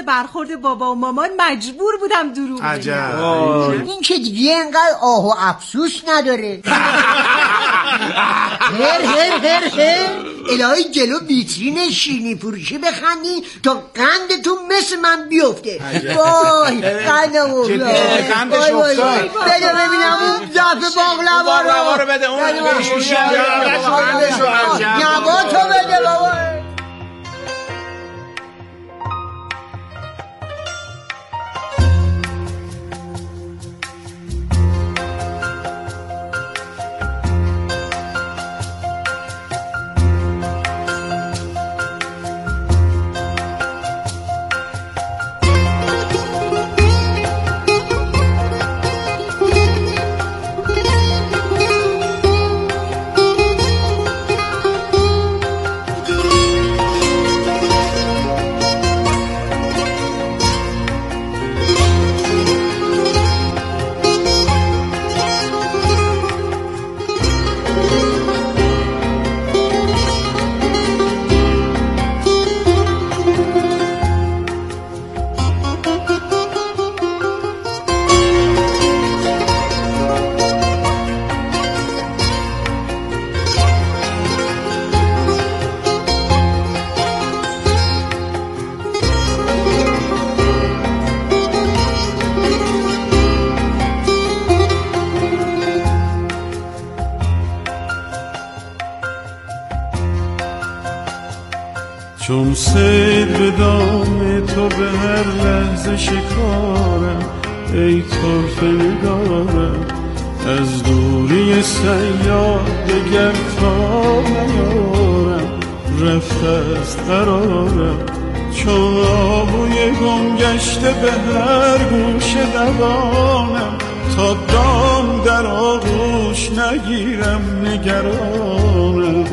برخورد بابا و مامان مجبور بودم دروغ بگم. عجب. این که دیگه انقدر آه و افسوس نداره. هر الهی جلو ویترین شیرینی فروشی بخندین تا قندتون مثل من بیفته. وای قندم افتاد. قندش افتاد. بده ببینم اون ظرف باقلوا رو بده. اون نباتو بده بابا. چون سید به دام تو به هر لحظه شکارم، ای طرف نگارم از دوری سیاد دگر تا نیارم، رفته است قرارم چون آهوی گم گشته به هر گوش دوانم، تا دام در آغوش نگیرم نگرانم.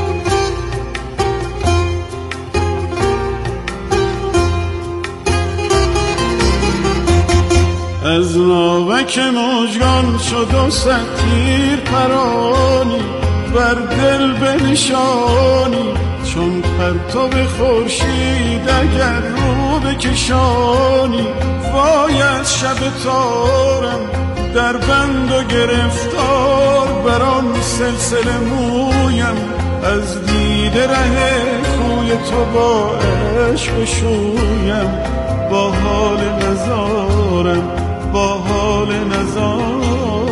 از ناوک مژگان شد و تیر پرانی بر دل بنشانی، چون پرتو خورشید اگر رو بکشانی. وای از شب تارم در بند و گرفتار، بر آن سلسله مویم از دیده ره کوی تو با عشق شویم. با حال نزارم با حال نزارم.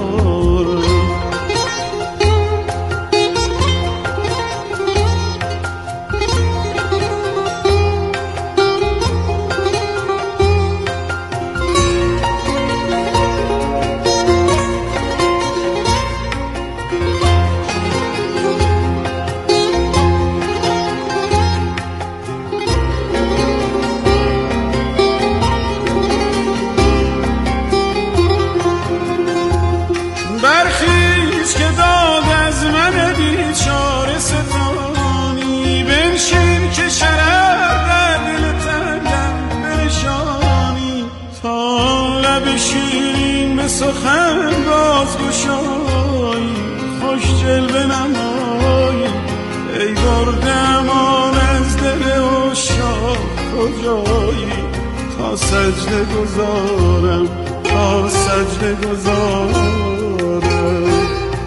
سخن باز گشایی خوش جلوه نمایی، ای برده امان از دل عشاق کجایی. تا سجده گذارم تا سجده گذارم.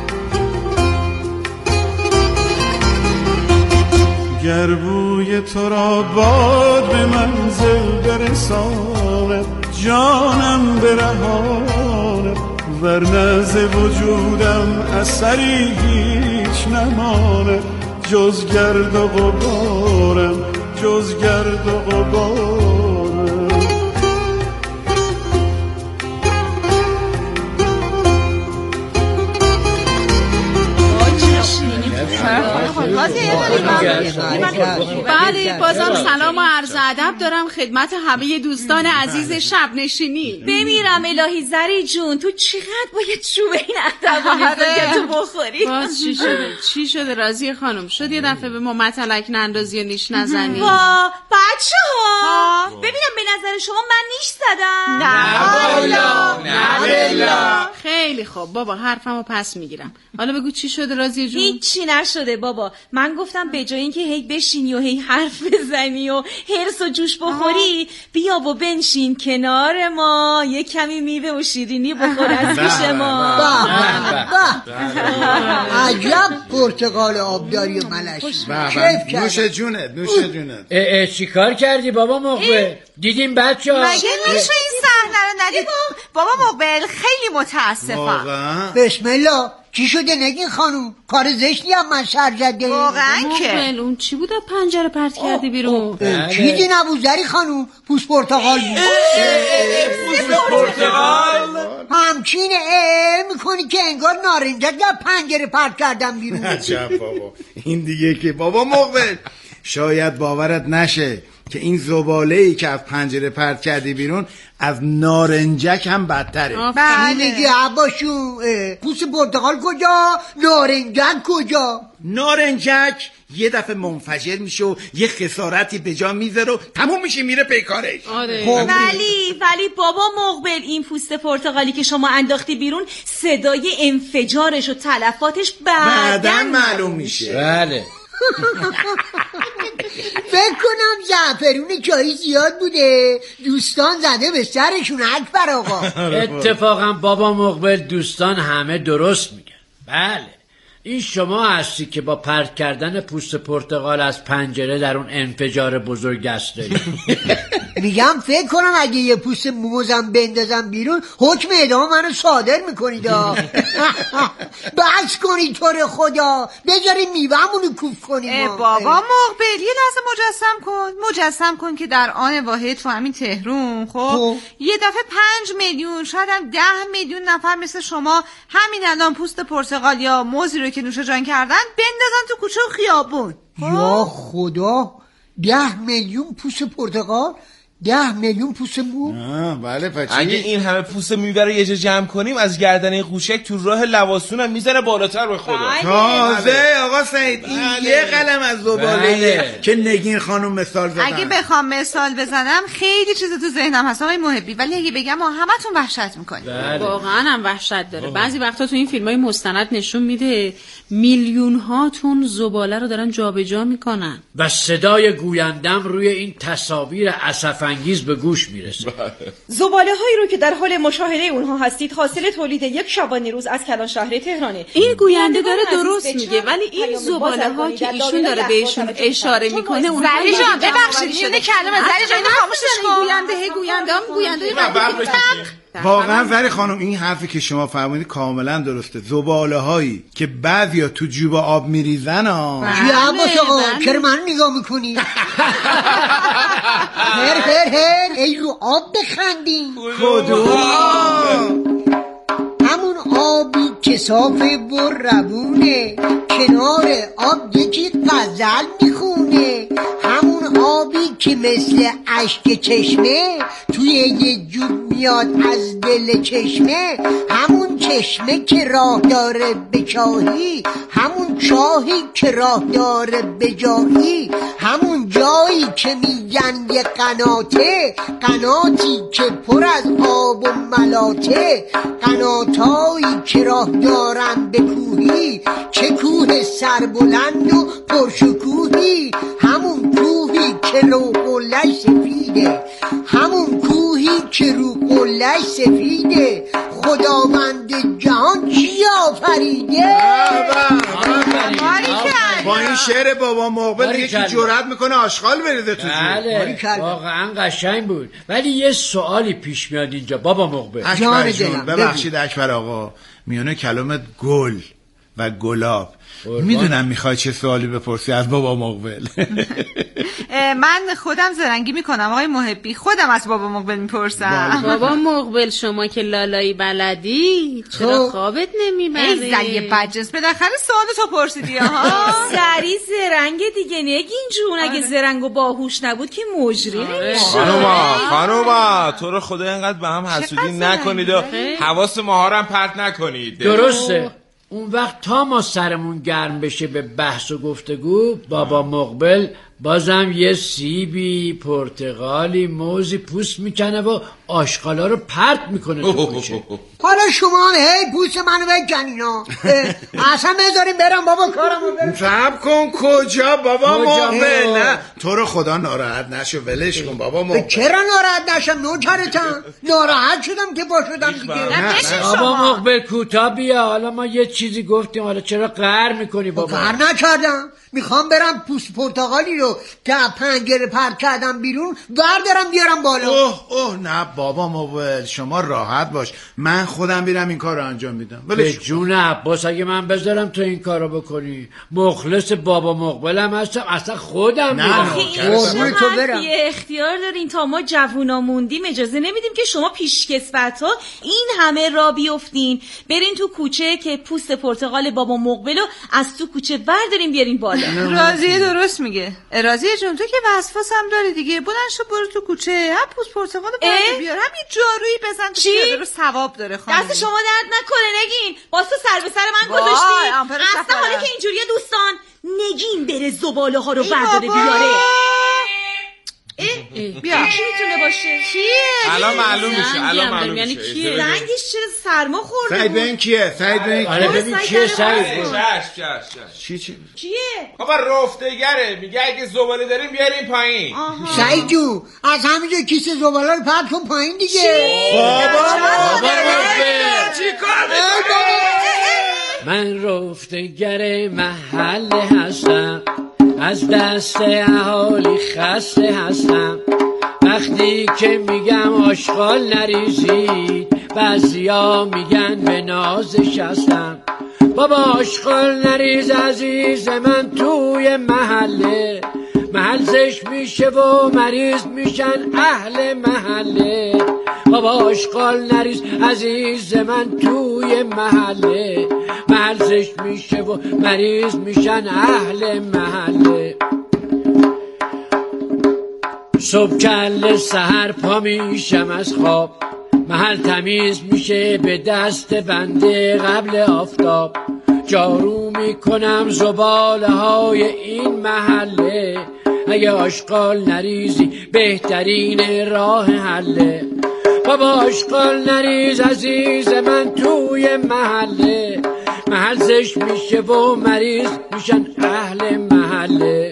گر بوی تو را باد به منزل برساند، جانم برهانه ورنه ز وجودم اثری هیچ نمانه، جز گرد و غبارم جز گرد و غبارم. بله بازم سلام و عرض ادب دارم خدمت همه دوستان عزیز شب نشینی. بمیرم الهی زری جون، تو چقدر باید چوب این عدبانی تو بخوری؟ باز چی شده راضیه خانم؟ شد یه دفعه به ما متلک نندازی و نیش نزنی؟ بچه ها ببینم به نظر جان شما من نیش زدم؟ نه. خیلی خوب بابا، حرفمو پس میگیرم. حالا بگو چی شده راضیه جون؟ هیچی نشده بابا. من گفتم به جای اینکه هی بشینی و هی حرف بزنی و هرس و جوش بخوری، بیا و بنشین کنار ما، یه کمی میوه و شیرینی بخور از پیش ما. عجب پرتقال آبداری ملشی. نوش جونت نوش جونت. چی کار کردی بابا مقبل؟ دیدیم بچه ها؟ مگه میشه این صحنه رو ندید؟ بابا مقبل خیلی متاسفم. بسم الله. چی شده نگین خانوم؟ کار زشتی هم من سر زده. واقعا که مقبل اون چی بود پنجره پرت کردی بیرون؟ چیزی نبود زری خانوم، پوست پرتقال بود. پوست پرتقال؟ همچین میکنی که انگار نارنجک در پنجره پرت کردم بیرون. عجب بابا، این دیگه که بابا مقبل شاید باورت نشه که این زباله‌ای که از پنجره پرت کردی بیرون از نارنجک هم بدتره. بله میگی عباشون. پوست پرتقال کجا؟ نارنجک کجا؟ نارنجک یه دفعه منفجر میشه و یه خسارتی به جا میذاره و تموم میشه میره پیکارش. ولی بابا مقبل این پوست پرتقالی که شما انداختی بیرون صدای انفجارش و تلفاتش بعداً معلوم میشه. بله. فکر کنم زعفرون چایی زیاد بوده، دوستان زده به سرشون. اکبر آقا. اتفاقا بابا مقبل دوستان همه درست میگن. بله این شما هستی که با پرت کردن پوست پرتقال از پنجره در اون انفجار بزرگ دست دارید. میگم فکر کنم اگه یه پوست موزم بندازم بیرون حکم اعدام منو صادر میکنید. بس کنید تو رو خدا، بذارید میوه‌مونو کوف کنید. بابا مقبل یه لحظه مجسم کن که در آن واحد تو همین تهران خب یه دفعه 5 میلیون شاید هم 10 میلیون نفر مثل شما همین الان پوست پرتقال یا موزی رو که نوش جان کردن بندازن تو کوچه و خیابون. یا خدا، 10 میلیون پوست پرتقال، 10 میلیون پوست مو. بله پچی. اگه این همه پوست میوه رو یه جا جمع کنیم از گردنه قوشک تو راه لواسون هم میزنه بالاتر به خدا. تازه آقا سعید این یه قلم از زباله که نگین خانم مثال زدن. اگه بخوام مثال بزنم خیلی چیز تو ذهنم هست آقای محبی، ولی اگه بگم همتون وحشت میکنید. واقعا هم وحشت داره. بعضی وقتا تو این فیلمای مستند نشون میده میلیون ها تن زباله رو دارن جابجا میکنن و صدای گویندم روی این تصاویر اسف‌انگیز به گوش میرسه. زباله هایی رو که در حال مشاهده اونها هستید حاصل تولید یک شبانه روز از کلان شهر تهرانه. این گوینده داره درست میگه، ولی این زباله ها که ایشون داره بهشون اشاره میکنه اون زری جان ببخشید میونه کلمه زری جان خاموشش کن. گوینده واقعا زری خانم این حرفی که شما فرمودید کاملا درسته. زباله هایی که بعضیا تو جوب آب میریزن عباس آقا چرا من نگاه میکنی؟ هر ای رو آب بخندین. همون آبی که صافه و روونه، کنار آب یکی غزل میخونه. همون آبی که مثل اشک چشمه توی یه جوب میاد از دل چشمه. همون چشمه که راه داره به چاهی، همون چاهی که راه داره به جایی. همون جایی که میگن یه قناته، قناتی که پر از آب و ملاته. قناتایی که راه دارن به کوهی، چه کوه سربلند و پرشکوهی. همون کوهی که رو قله‌اش سفیده، همون کوهی که رو قله‌اش سفیده. خداوند جهان چی آفریده. با این شعر بابا مقبل دیگه که جرأت میکنه آشغال بریزه تو بله واقعا قشنگ بود. ولی یه سوالی پیش میاد اینجا بابا مقبل. اکبر جون ببخشید اکبر آقا، میونه کلمت گل و گلاب میدونم میخوای چه سوالی بپرسی از بابا مقبل. من خودم زرنگی میکنم آقای محبی، خودم از بابا مقبل میپرسم. بابا مقبل شما که لالایی بلدی چرا خوابت نمیبره؟ ای زنی بدجنس بالاخره سوالتو پرسیدی ها. سری زرنگ دیگه نگین جون. اگه زرنگ و باهوش نبود که مجری نمیشه. خانوما تو رو خدا اینقدر به هم حسودی نکنید و حواس ماها رو هم پرت نکنید. درسته. اون وقت تا ما سرمون گرم بشه به بحث و گفتگو، بابا مقبل بازم یه سیبی، پرتقالی، موزی پوست میکنه و آشغالا رو پرت میکنه تو کوچه. حالا شما هی پوست منو بکنینا، اصلا بذاریم برم بابا کارمو برم. صبر کن. کجا بابا مقبل؟ نه تو رو خدا ناراحت نشو، ولش کن بابا مقبل. چرا ناراحت نشم؟ نوکرتم. ناراحت شدم که با شدم دیگه. بابا مقبل کوتا بیا، حالا ما یه چیزی گفتیم، حالا چرا قهر میکنی بابا؟ قهر نکردم، میخوام برم پوست پرتقالی رو که پنجره پرت کردم بیرون بردارم بیارم بالا. اوه نه بابا مقبل، شما راحت باش، من خودم میرم این کار رو انجام میدم. به جون عباس اگه من بذارم تو این کار رو بکنی، مخلص بابا مقبلم هستم، اصلا خودم میرم. این تو برم. اختیار دارین، تا ما جوونا موندیم اجازه نمیدیم که شما پیشکسوت ها این همه را بیفتین برین تو کوچه که پوست پرتقال بابا مقبل رو از تو کوچه بردارین بیارین بالا. راضیه درست میگه. راضیه جون تو که وسواس هم داری دیگه، بلند شو برو تو کوچه، هم پوست پرتقال رو بیار، هم یه جارویی بزن تو پیاده رو، ثواب داره خانم. دست شما درد نکنه نگین، واسه سر به سر من گذاشتی. اصلا حالا که اینجوریه دوستان، نگین بره زباله ها رو برداره بیاره. بیا کی میتونه باشه؟ کیه؟ الان معلوم میشه، الان معلوم یعنی میشه. کیه؟ رنگش چرا سرما خورده؟ سعید ببین کیه؟ سعید ببین آره ببین کیه سعید؟ چی کیه؟ بابا رفتگره، میگه اگه زباله داریم بیاریم پایین. سعید جو از همینجا کیسه زباله رو پرت کن پایین دیگه. بابا چی کار من رفتگر محل هستم، از دست اهالی خسته هستم، وقتی که میگم آشغال نریزید بعضیا میگن به نازش هستم. بابا آشغال نریز عزیز من توی محله، محل زش میشه و مریض میشن اهل محله. بابا آشغال نریز عزیز من توی محله، محل زش میشه و مریض میشن اهل محله. صبح کل سحر پا میشم از خواب، محل تمیز میشه به دست بنده قبل آفتاب. جارو میکنم زباله های این محله، اگه آشغال نریزی بهترین راه حله. بابا آشغال نریز عزیز من توی محله، محل زش میشه و مریض میشن اهل محله.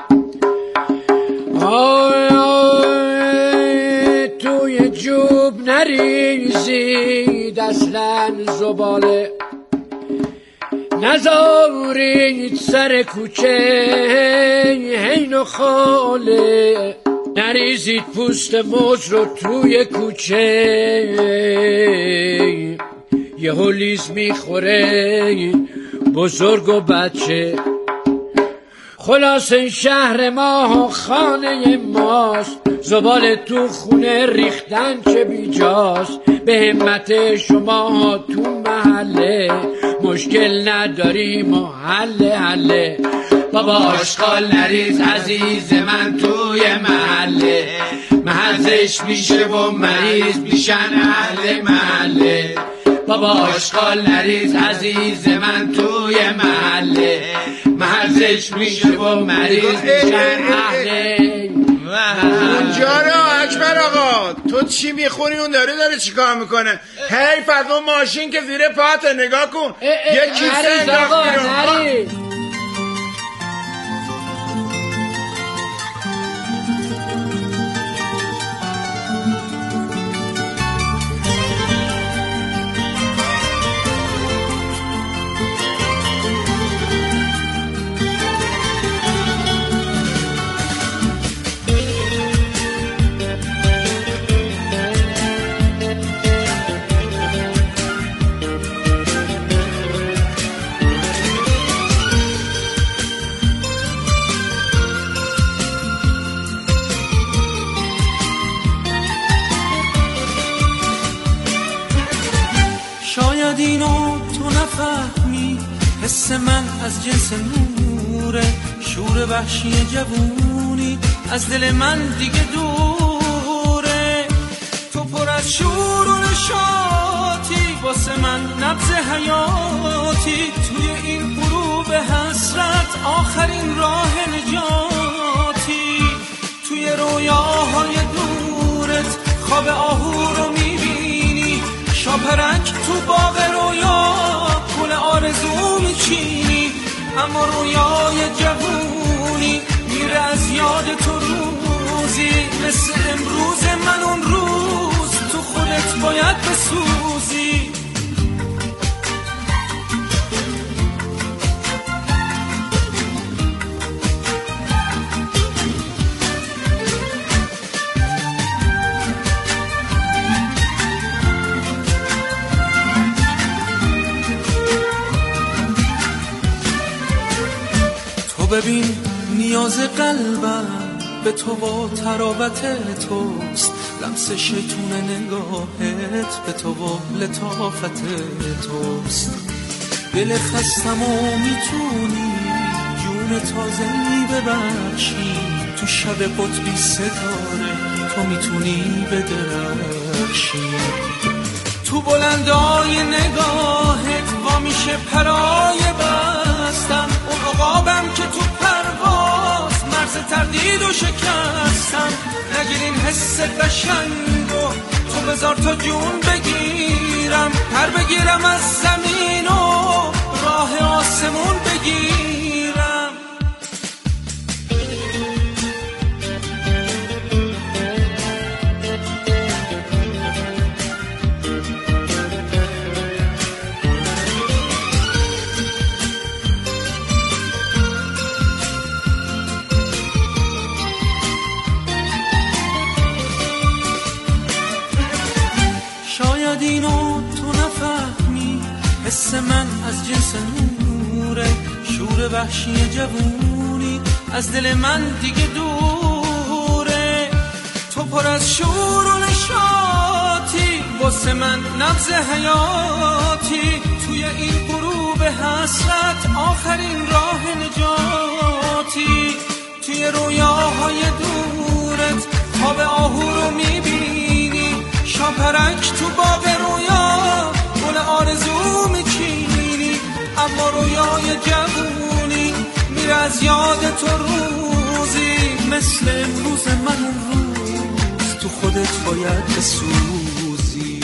آی آی توی جوب نریزید اصلا زباله، نذارید سر کوچه حین و خاله، نریزید پوست موز رو توی کوچه، یه هلیز میخوره بزرگ و بچه. خلاص این شهر ما خانه ماست، زباله تو خونه ریختن چه بیجاست. به همت شما تو محله مشکل نداریم و حله. بابا آشغال نریز عزیز من توی محله، محل زش میشه و مریض میشن اهل محله. بابا آشغال نریز عزیز من توی محله، محل زش میشه و مریض میشن اهل. اونجا رو اکبر آقا تو چی میخونی؟ اون داره چی کار میکنه؟ حیف از اون ماشین که زیر پاته، نگاه کن یه کیسه انداخت بیرون. شاید اینو تو نفهمی، حس من از جنس نوره، شور وحشی جوونی از دل من دیگه دوره. تو پر از شور و نشاطی، واسه من نبض حیاتی، توی این غروب حسرت آخرین راه نجاتی. خواب آهو رو میبینی، شاپرک تو باغ رویا گل آرزو میچینی، اما رویای جوونی میره از یاد تو روزی، مثل امروز من اون روز تو خودت باید بسوزی. ببین نیاز قلبم به تو و تراوت توست، لمس شیطون نگاهت به تو و لطافت توست. دل خستم و میتونی جون تازه‌ای ببخشی، تو شب قطبی ستاره تو میتونی بدرخشی. تو بلندای نگاهت وا میشه پرای بستم، اون عقابم که تو پرواز مرز تردیدو شکستم. نگیرین حس قشنگو تو بذار تا جون بگیرم، پر بگیرم از زمین و راه آسمون بگیرم. اینو تو نفهمی، حس من از جنس نوره، شور وحشی جوونی از دل من دیگه دوره. تو پر از شور و نشاطی، واسه من نبض حیاتی، توی این غروب حسرت آخرین راه نجاتی. توی رویاهای دورت خواب آهو رو میبینی، شاپرک تو باغ رویا گل آرزو میچینی، اما رویای جوونی میره از یاد تو روزی، مثل امروز من اون روز تو خودت باید بسوزی.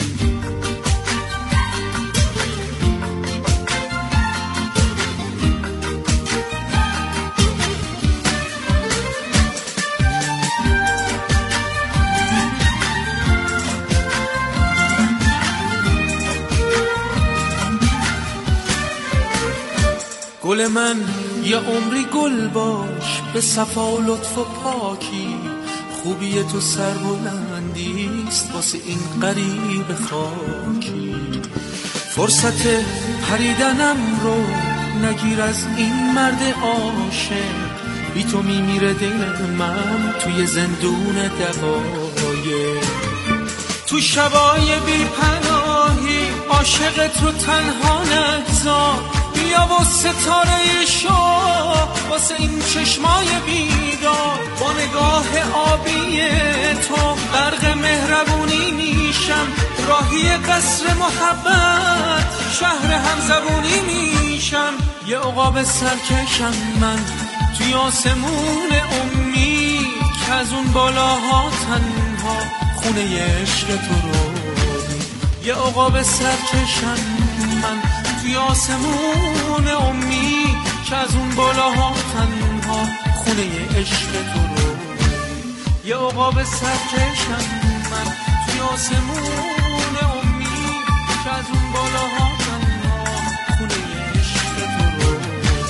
گل من یه عمری گل باش، به صفا و لطف و پاکی، خوبی تو سربلندیست واسه این غریب خاکی. فرصت پریدنم رو نگیر از این مرد عاشق، بی تو میمیره دل من توی زندون دقایق. تو شبای بی پناهی عاشقت رو تنها نگذار، بیا و ستاره شو واسه این چشمای بیدار. با نگاه آبی تو غرق مهربونی میشم، راهی قصر محبت شهر همزبونی میشم. یه عقاب سرکشم من توی آسمون امید، که از اون بالاها تنها خونه عشق تو رو. یه عقاب سرکشم من توی آسمون امید، که از اون بالاها تنها خونه عشق تو رو. یه عقاب سرکشم من توی آسمون امید، که از اون بالاها تنها خونه عشق تو رو.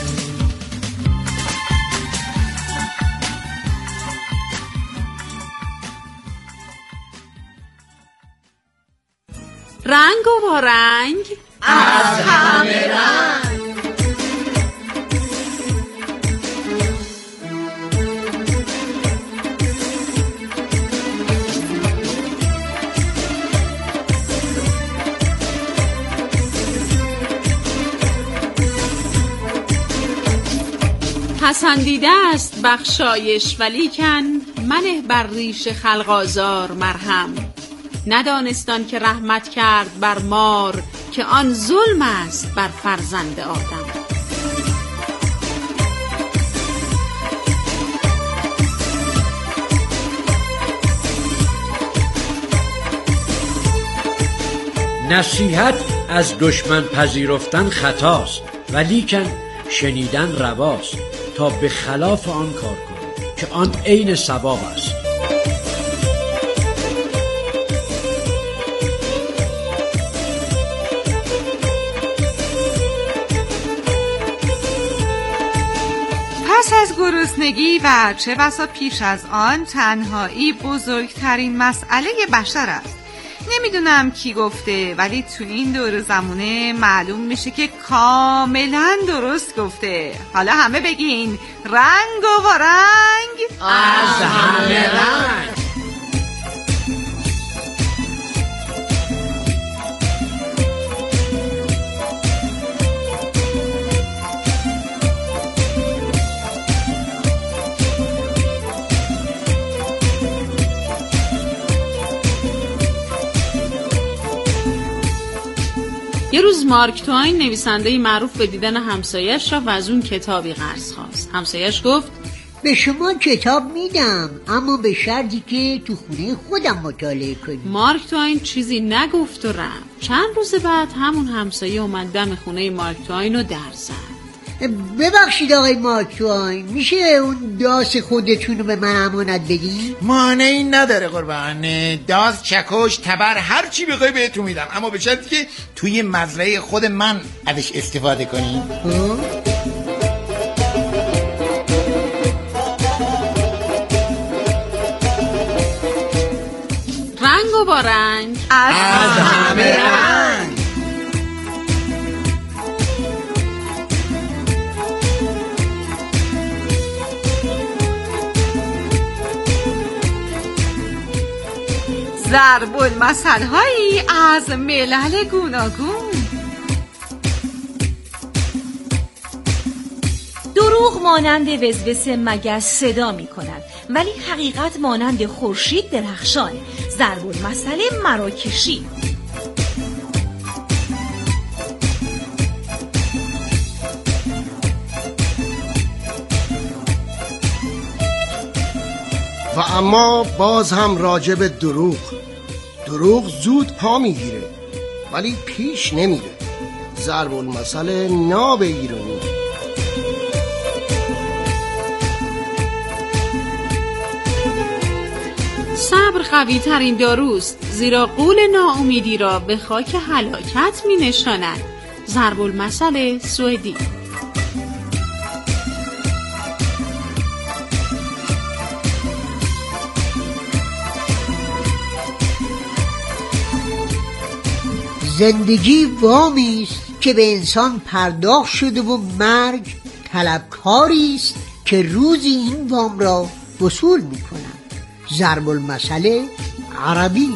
رنگ و با رنگ از همه رنگ. پسندیده است بخشایش، ولیکن منه بر ریش خلق آزار مرهم. ندانستان که رحمت کرد بر مار، که آن ظلم است بر فرزند آدم. نصیحت از دشمن پذیرفتن خطاست، ولیکن شنیدن رواست. تا به خلاف آن کار کنی که آن عین ثواب است. پس از گرسنگی و چه بسا پیش از آن تنهایی بزرگترین مسئله بشر است. نمیدونم کی گفته، ولی تو این دور زمونه معلوم میشه که کاملا درست گفته. حالا همه بگین رنگ و رنگ از همه رنگ. یه روز مارک توین نویسنده معروف به دیدن همسایش را و از اون کتابی قرض خواست. همسایش گفت به شما کتاب میدم، اما به شرطی که تو خونه خودم مطالعه کنی. مارک توین چیزی نگفت و رفت. چند روز بعد همون همسایه اومد دم خونه مارک توین رو در زد. ببخشید آقای مارک توین، میشه اون داس خودتون رو به من امانت بدین؟ مانعی نداره قربان. داس، چکش، تبر، هر چی بخوای بهتون میدم، اما به شرطی که توی مزرعه خود من ازش استفاده کنی. رنگ و با رنگ از همه رنگ. ضرب المثل هایی از ملل گوناگون. دروغ مانند وسوس مگس صدا می کند، ولی حقیقت مانند خورشید درخشان. ضرب المثل مراکشی. و اما باز هم راجع به دروغ زود پا میگیره ولی پیش نمیره. ضرب المثل ناب ایرانی. صبر قوی ترین داروست، زیرا غول ناامیدی را به خاک هلاکت می نشاند. ضرب المثل سوئدی. زندگی وامی است که به انسان پرداخت شده و مرگ طلبکاری است که روزی این وام را وصول می کند. ضرب المثل عربی.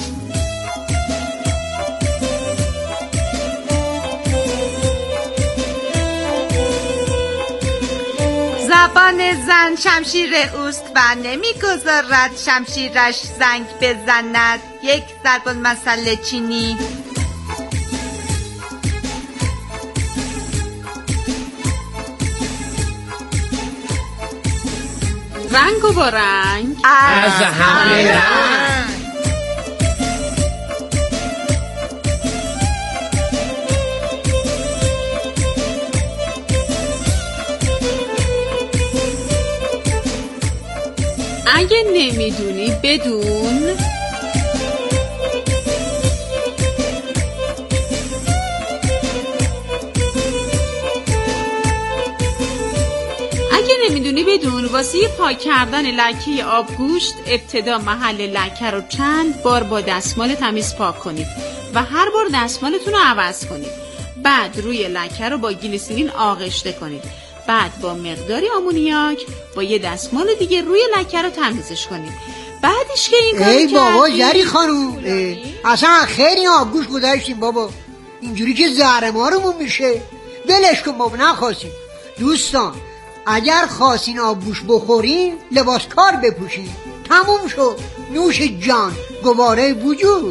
زبان زن شمشیر اوست و نمیگذارد شمشیرش زنگ بزند. یک ضرب المثل چینی. رنگ و با رنگ از همه رنگ. اگه نمیدونی بدون. نمیدونی بدون واسه پاک کردن لکه آبگوشت ابتدا محل لکه رو چند بار با دستمال تمیز پاک کنید و هر بار دستمالتون رو عوض کنید. بعد روی لکه رو با گلیسرین آغشته کنید. بعد با مقداری آمونیاک با یه دستمال دیگه روی لکه رو تمیزش کنید. بعدش که این کارو ای بابا جری خانوم، اصلا خیلی آبگوشت گذاشتیم بابا، اینجوری که زهر مارمون میشه. ولش کن بابا، نخواستیم. دوستان اگر خواستین آبگوشت بخورین لباس کار بپوشین. تموم شد. نوش جان، گواره وجود.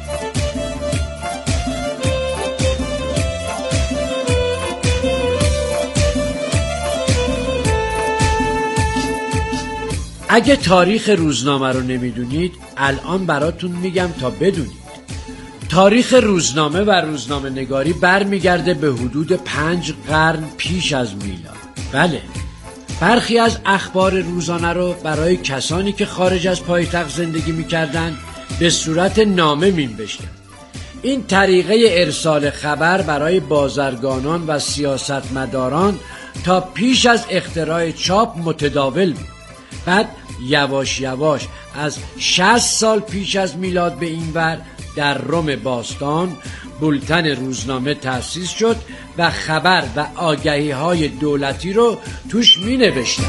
اگه تاریخ روزنامه رو نمیدونید الان براتون میگم تا بدونید. تاریخ روزنامه و روزنامه نگاری برمیگرده به حدود 5 قرن پیش از میلاد. بله، برخی از اخبار روزانه رو برای کسانی که خارج از پایتخت زندگی میکردن به صورت نامه مینوشتن. این طریقه ارسال خبر برای بازرگانان و سیاستمداران تا پیش از اختراع چاپ متداول بود. بعد یواش یواش از 60 سال پیش از میلاد به این ور در روم باستان بولتن روزنامه تأسیس شد و خبر و آگهی های دولتی رو توش می نوشتن.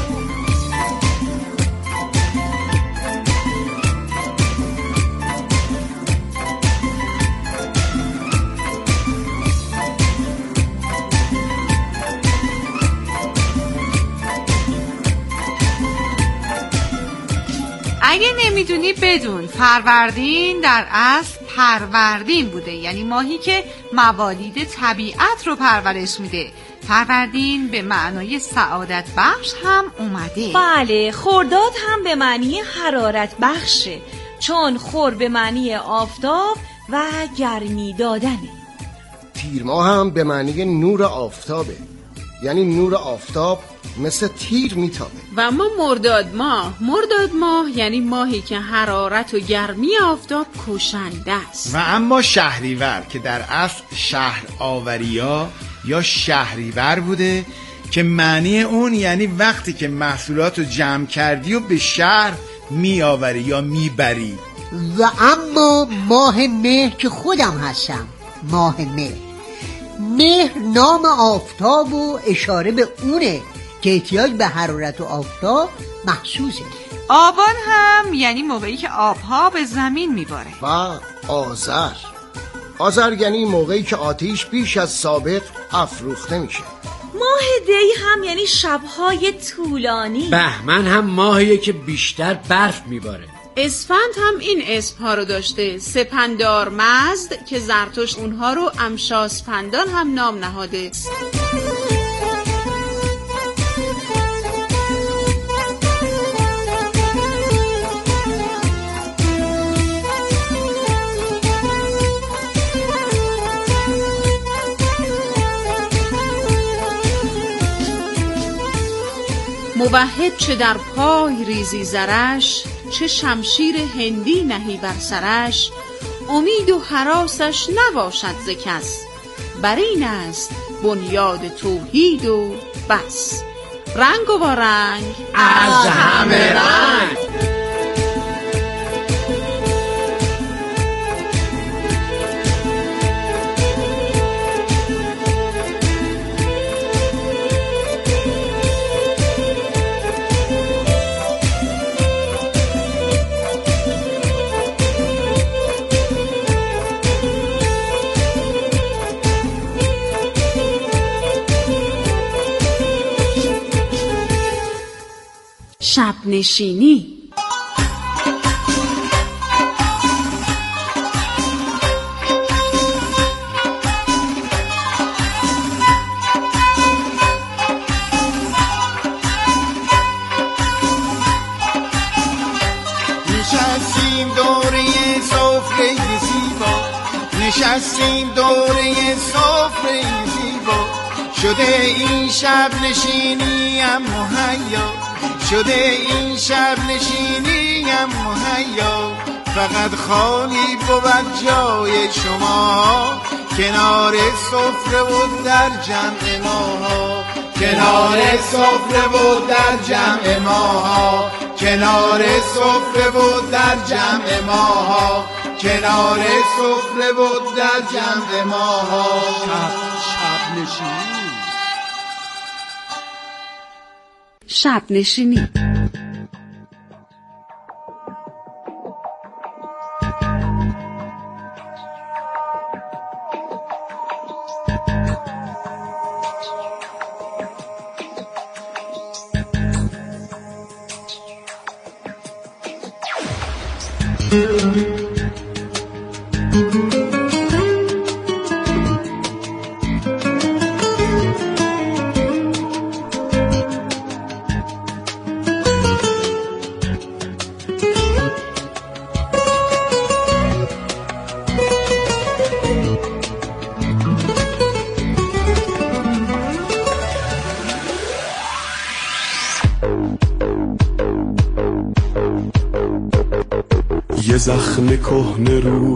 اگه نمیدونی بدون، فروردین در اصل پروردین بوده، یعنی ماهی که موالید طبیعت رو پرورش میده. فروردین به معنای سعادت بخش هم اومده. بله، خرداد هم به معنی حرارت بخشه، چون خور به معنی آفتاب و گرمی دادنه. تیر ماه هم به معنی نور آفتابه، یعنی نور آفتاب مثل تیر میتابه. و اما مرداد ماه یعنی ماهی که حرارت و گرمی آفتاب کشنده است. و اما شهریور که در اصل شهر آوریا یا شهریور بوده که معنی اون یعنی وقتی که محصولات رو جمع کردی و به شهر میآوری یا میبری. و اما ماه مهر که خودم هستم، ماه مهر نام آفتاب و اشاره به اونه که احتیاج به حرارت و آفتاب محسوسه. آبان هم یعنی موقعی که آبها به زمین میباره. و آذر یعنی موقعی که آتیش بیش از سابق افروخته میشه. ماه دی هم یعنی شبهای طولانی. بهمن هم ماهیه که بیشتر برف میباره. اسفند هم این اسمها رو داشته، سپندار مزد که زرتشت اونها رو امشاسپندان هم نام نهاده. موحد چه در پای ریزی زرش، چه شمشیر هندی نهی بر سرش، امید و هراسش نباشد ز کس، بر این است بنیاد توحید و بس. رنگ و با رنگ از همه رنگ. شب نشینی. نشستیم دوره سفره زیبا، شده این شب نشینیم مهیا، شده این شب نشینیم مهیا، فقط خالی بود جای شما، کنار سفره و در جمع ماها، کنار سفره و در جمع ماها، کنار سفره و در جمع ماها، کنار سفره و در جمع ماها. شب نشینی. شب نشینی. زخم کهنه رو